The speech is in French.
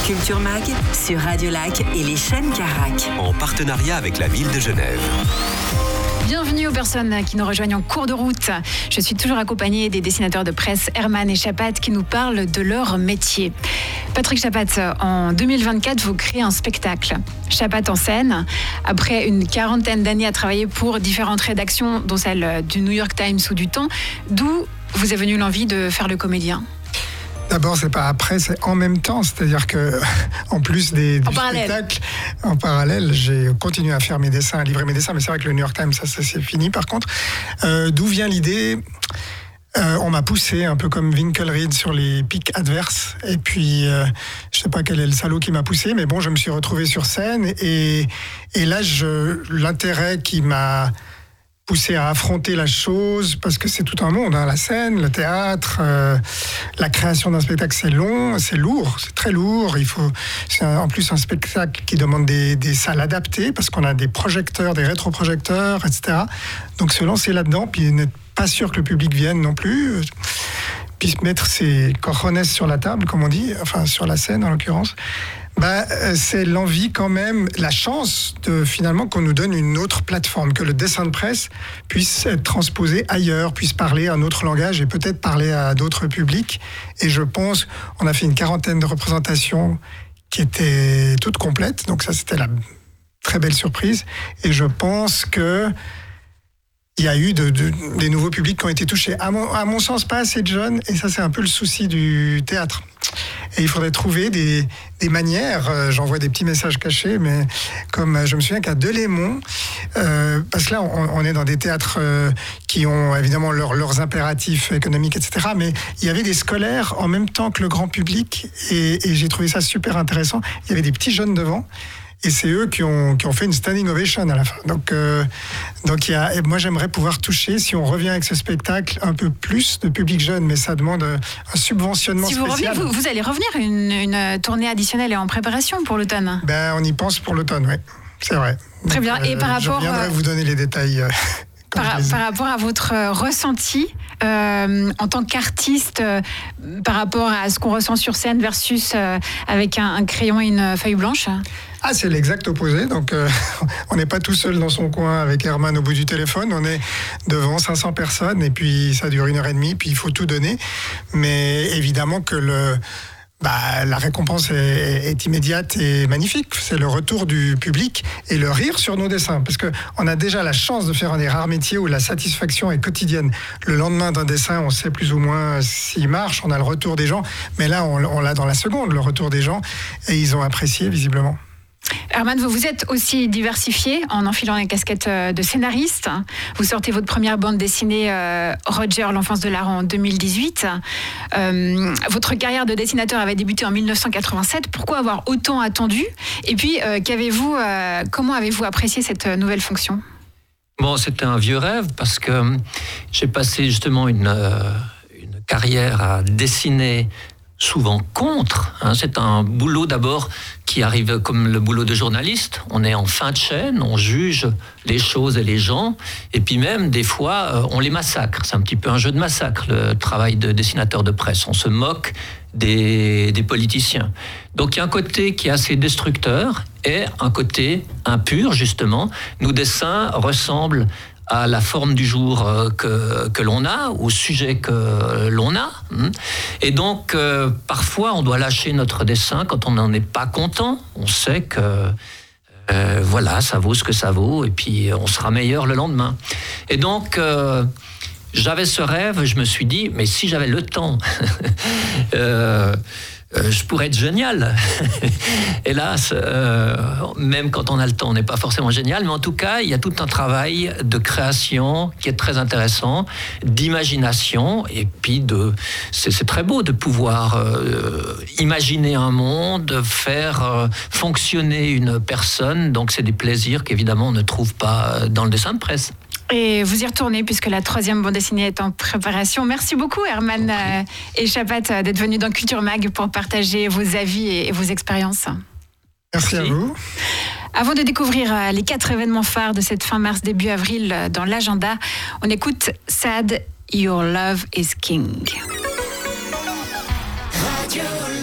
Culture Mag sur Radio Lac et les chaînes Carac. En partenariat avec la ville de Genève. Bienvenue aux personnes qui nous rejoignent en cours de route. Je suis toujours accompagnée des dessinateurs de presse Herman et Chapat qui nous parlent de leur métier. Patrick Chapat, en 2024, vous créez un spectacle. Chapat en scène. Après une quarantaine d'années à travailler pour différentes rédactions, dont celle du New York Times ou du Temps, d'où vous est venue l'envie de faire le comédien ? D'abord, c'est pas après, c'est en même temps. C'est-à-dire que, en plus du spectacle, en parallèle, j'ai continué à faire mes dessins, à livrer mes dessins. Mais c'est vrai que le New York Times, ça c'est fini. Par contre, d'où vient l'idée ? On m'a poussé un peu comme Winkelried sur les pics adverses. Et puis, je sais pas quel est le salaud qui m'a poussé, mais bon, je me suis retrouvé sur scène. Et là, l'intérêt qui m'a poussé à affronter la chose, parce que c'est tout un monde, hein, la scène, le théâtre, la création d'un spectacle, c'est long, c'est lourd, c'est très lourd. C'est en plus un spectacle qui demande des salles adaptées, parce qu'on a des projecteurs, des rétroprojecteurs, etc. Donc se lancer là-dedans, puis n'être pas sûr que le public vienne non plus, puis mettre ses cojones sur la table, comme on dit, enfin sur la scène en l'occurrence. C'est l'envie quand même, la chance de finalement qu'on nous donne une autre plateforme, que le dessin de presse puisse être transposé ailleurs, puisse parler un autre langage et peut-être parler à d'autres publics. Et je pense, on a fait une quarantaine de représentations qui étaient toutes complètes, donc ça c'était la très belle surprise. Et je pense que il y a eu des nouveaux publics qui ont été touchés. À mon sens, pas assez de jeunes, et ça c'est un peu le souci du théâtre. Et il faudrait trouver des manières, j'envoie des petits messages cachés, mais comme je me souviens qu'à Delémont, parce que là on est dans des théâtres qui ont évidemment leurs impératifs économiques, etc., mais il y avait des scolaires en même temps que le grand public, et j'ai trouvé ça super intéressant. Il y avait des petits jeunes devant, et c'est eux qui ont fait une standing ovation à la fin. Donc moi j'aimerais pouvoir toucher, si on revient avec ce spectacle, un peu plus de public jeune, mais ça demande un subventionnement spécial. Si vous revenez, vous allez revenir, une tournée additionnelle est en préparation pour l'automne. On y pense pour l'automne, oui, c'est vrai. Très bien. Et par rapport, je viendrai vous donner les détails. Par rapport à votre ressenti en tant qu'artiste, par rapport à ce qu'on ressent sur scène versus avec un crayon et une feuille blanche ? C'est l'exact opposé. Donc, on n'est pas tout seul dans son coin avec Herman au bout du téléphone. On est devant 500 personnes et puis ça dure 1h30, puis il faut tout donner. Mais évidemment que la récompense est immédiate et magnifique. C'est le retour du public et le rire sur nos dessins. Parce qu'on a déjà la chance de faire un des rares métiers où la satisfaction est quotidienne. Le lendemain d'un dessin, on sait plus ou moins s'il marche, on a le retour des gens. Mais là, on l'a dans la seconde, le retour des gens. Et ils ont apprécié, visiblement. Herman, vous vous êtes aussi diversifié en enfilant la casquette de scénariste. Vous sortez votre première bande dessinée Roger, l'enfance de l'art en 2018. Votre carrière de dessinateur avait débuté en 1987. Pourquoi avoir autant attendu ? Et puis, comment avez-vous apprécié cette nouvelle fonction ? Bon, c'était un vieux rêve parce que j'ai passé justement une carrière à dessiner souvent contre. C'est un boulot d'abord qui arrive comme le boulot de journaliste. On est en fin de chaîne, on juge les choses et les gens, et puis même des fois on les massacre. C'est un petit peu un jeu de massacre, le travail de dessinateur de presse. On se moque des politiciens. Donc il y a un côté qui est assez destructeur et un côté impur justement. Nos dessins ressemblent à la forme du jour que l'on a, au sujet que l'on a. Et donc, parfois, on doit lâcher notre dessin quand on n'en est pas content. On sait que, ça vaut ce que ça vaut, et puis on sera meilleur le lendemain. Et donc, j'avais ce rêve, je me suis dit, mais si j'avais le temps... je pourrais être génial. Hélas, même quand on a le temps, on n'est pas forcément génial, mais en tout cas, il y a tout un travail de création qui est très intéressant, d'imagination, et puis c'est très beau de pouvoir imaginer un monde, faire fonctionner une personne, donc c'est des plaisirs qu'évidemment on ne trouve pas dans le dessin de presse. Et vous y retournez puisque la 3e bande dessinée est en préparation. Merci beaucoup Herman et Chapat d'être venus dans Culture Mag pour partager vos avis et vos expériences. Merci à vous. Avant de découvrir les 4 événements phares de cette fin mars, début avril dans l'agenda, on écoute Sad, Your Love is King. Radio